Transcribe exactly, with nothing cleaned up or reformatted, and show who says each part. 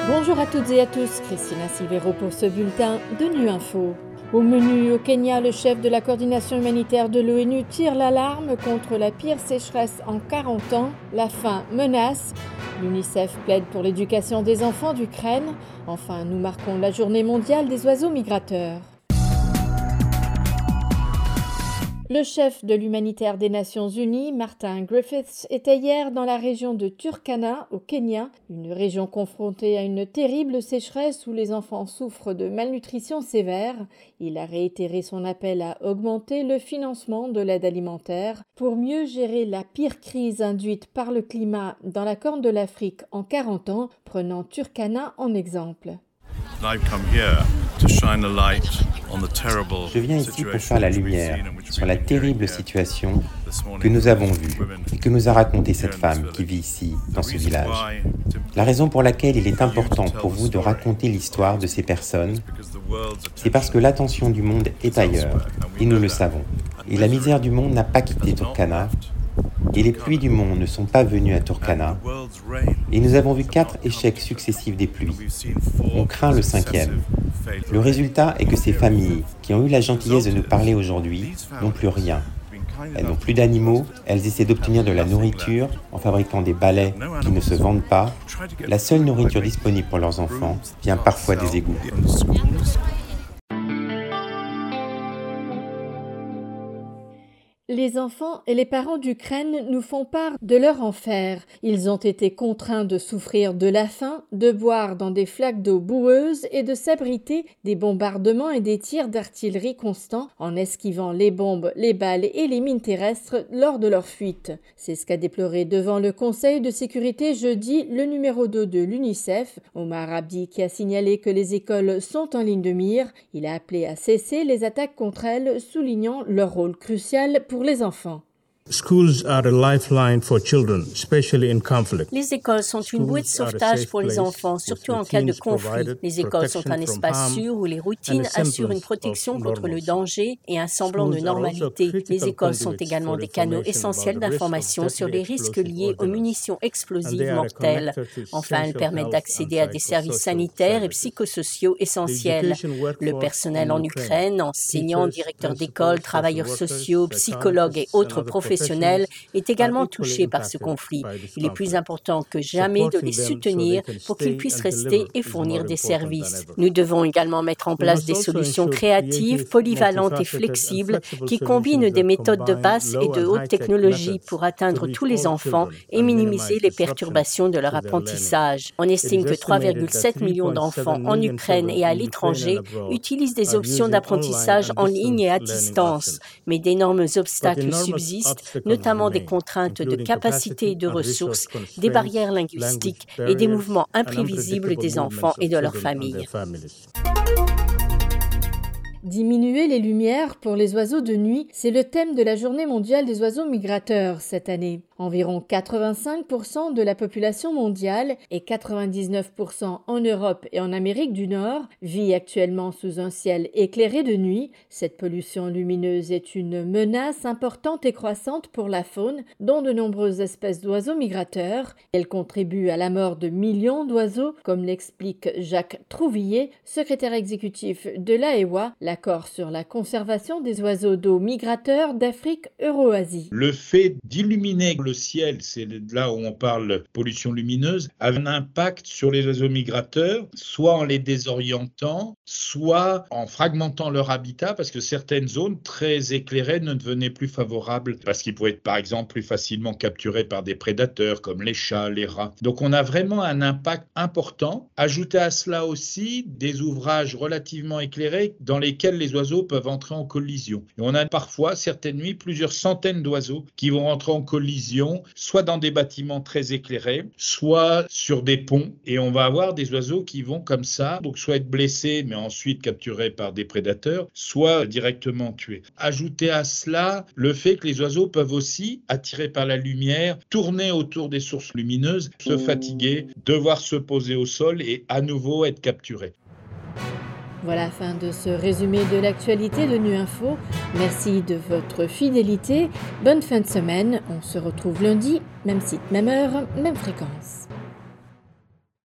Speaker 1: Bonjour à toutes et à tous, Christina Silvero pour ce bulletin de Nu Info. Au menu au Kenya, le chef de la coordination humanitaire de l'ONU tire l'alarme contre la pire sécheresse en quarante ans. La faim menace. L'UNICEF plaide pour l'éducation des enfants d'Ukraine. Enfin, nous marquons la journée mondiale des oiseaux migrateurs. Le chef de l'humanitaire des Nations Unies, Martin Griffiths, était hier dans la région de Turkana, au Kenya, une région confrontée à une terrible sécheresse où les enfants souffrent de malnutrition sévère. Il a réitéré son appel à augmenter le financement de l'aide alimentaire pour mieux gérer la pire crise induite par le climat dans la Corne de l'Afrique en quarante ans, prenant Turkana en exemple.
Speaker 2: Je viens ici pour faire la lumière sur la terrible situation que nous avons vue et que nous a racontée cette femme qui vit ici, dans ce village. La raison pour laquelle il est important pour vous de raconter l'histoire de ces personnes, c'est parce que l'attention du monde est ailleurs, et nous le savons. Et la misère du monde n'a pas quitté Turkana, et les pluies du monde ne sont pas venues à Turkana, et nous avons vu quatre échecs successifs des pluies. On craint le cinquième. Le résultat est que ces familles, qui ont eu la gentillesse de nous parler aujourd'hui, n'ont plus rien. Elles n'ont plus d'animaux, elles essaient d'obtenir de la nourriture en fabriquant des balais qui ne se vendent pas. La seule nourriture disponible pour leurs enfants vient parfois des égouts.
Speaker 1: Les enfants et les parents d'Ukraine nous font part de leur enfer. Ils ont été contraints de souffrir de la faim, de boire dans des flaques d'eau boueuses et de s'abriter des bombardements et des tirs d'artillerie constants en esquivant les bombes, les balles et les mines terrestres lors de leur fuite. C'est ce qu'a déploré devant le Conseil de sécurité jeudi le numéro deux de l'UNICEF, Omar Abdi, qui a signalé que les écoles sont en ligne de mire. Il a appelé à cesser les attaques contre elles, soulignant leur rôle crucial pour les enfants.
Speaker 3: Les écoles sont une bouée de sauvetage pour les enfants, surtout en cas de conflit. Les écoles sont un espace sûr où les routines assurent une protection contre le danger et un semblant de normalité. Les écoles sont également des canaux essentiels d'information sur les risques liés aux munitions explosives mortelles. Enfin, elles permettent d'accéder à des services sanitaires et psychosociaux essentiels. Le personnel en Ukraine, enseignants, directeurs d'école, travailleurs sociaux, psychologues et autres professionnels est également touché par ce conflit. Il est plus important que jamais de les soutenir pour qu'ils puissent rester et fournir des services. Nous devons également mettre en place des solutions créatives, polyvalentes et flexibles qui combinent des méthodes de basse et de haute technologie pour atteindre tous les enfants et minimiser les perturbations de leur apprentissage. On estime que trois virgule sept millions d'enfants en Ukraine et à l'étranger utilisent des options d'apprentissage en ligne et à distance, mais d'énormes obstacles subsistent, notamment des contraintes de capacité et de ressources, des barrières linguistiques et des mouvements imprévisibles des enfants et de leurs familles.
Speaker 1: Diminuer les lumières pour les oiseaux de nuit, c'est le thème de la Journée mondiale des oiseaux migrateurs cette année. Environ quatre-vingt-cinq pour cent de la population mondiale et quatre-vingt-dix-neuf pour cent en Europe et en Amérique du Nord vit actuellement sous un ciel éclairé de nuit. Cette pollution lumineuse est une menace importante et croissante pour la faune, dont de nombreuses espèces d'oiseaux migrateurs. Elle contribue à la mort de millions d'oiseaux, comme l'explique Jacques Trouvillier, secrétaire exécutif de l'A E W A, l'accord sur la conservation des oiseaux d'eau migrateurs d'Afrique Euro-Asie.
Speaker 4: Le fait d'illuminer le ciel, c'est là où on parle pollution lumineuse, a un impact sur les oiseaux migrateurs, soit en les désorientant, soit en fragmentant leur habitat, parce que certaines zones très éclairées ne devenaient plus favorables, parce qu'ils pouvaient être par exemple plus facilement capturés par des prédateurs comme les chats, les rats. Donc on a vraiment un impact important. Ajoutez à cela aussi des ouvrages relativement éclairés dans lesquels les oiseaux peuvent entrer en collision. Et on a parfois, certaines nuits, plusieurs centaines d'oiseaux qui vont entrer en collision, soit dans des bâtiments très éclairés, soit sur des ponts. Et on va avoir des oiseaux qui vont comme ça, donc soit être blessés, mais ensuite capturés par des prédateurs, soit directement tués. Ajoutez à cela le fait que les oiseaux peuvent aussi, attirés par la lumière, tourner autour des sources lumineuses, se fatiguer, devoir se poser au sol et à nouveau être capturés.
Speaker 1: Voilà la fin de ce résumé de l'actualité de Nu Info. Merci de votre fidélité. Bonne fin de semaine. On se retrouve lundi, même site, même heure, même fréquence.